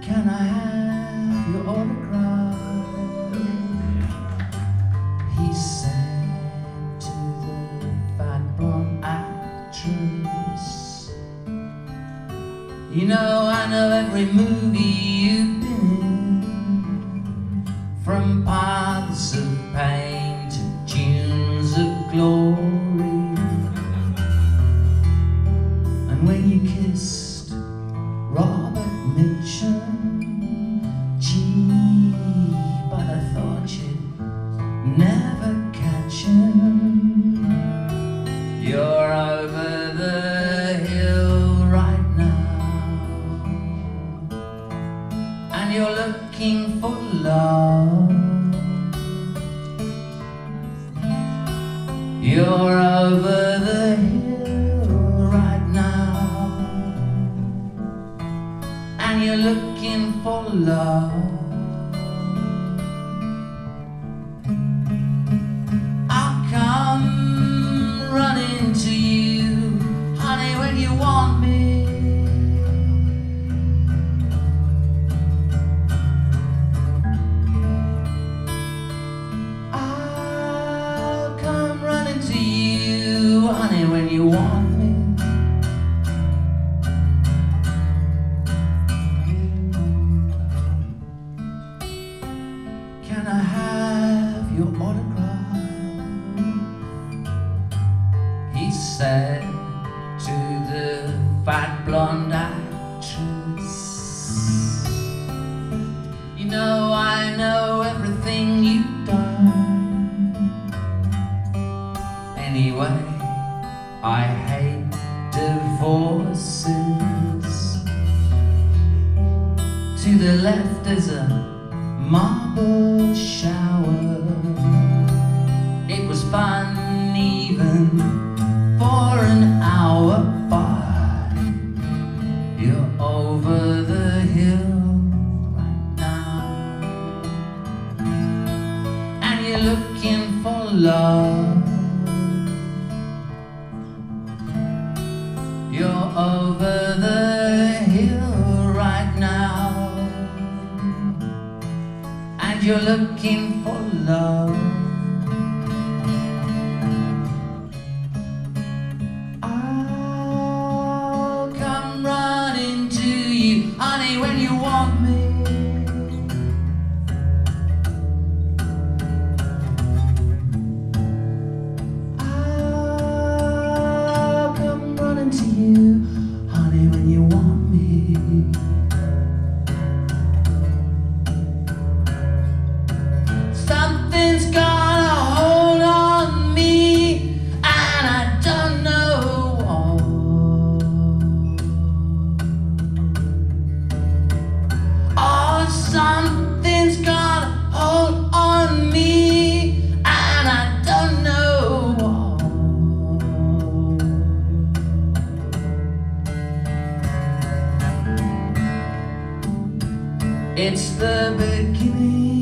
Can I have your autograph? He said to the fat blonde actress, you know, I know every movie you've been in, from Paths of Pain to Tunes of Glory. And when you kissed Robert Mitchum, gee, but I thought you'd never catch him. You're over the hill right now, and you're looking for love. You're over the hill right now, and you're looking for love. I'll come running to you, honey, when you want me. I'll come running to you, honey, when you want me. Can I have your autograph? He said to the fat blonde actress, you know, I know everything you've done. Anyway, I hate divorces. To the left there's a marble shower. It was fun even for an hour, but you're over the hill right now, and you're looking for love. You're over the hill right now, and you're looking for love. I'll come running to you, honey, when you want me. I'll come running to you, honey, when you want me. Something's got a hold on me, and I don't know why. Oh, something's got a hold on me, and I don't know why. It's the beginning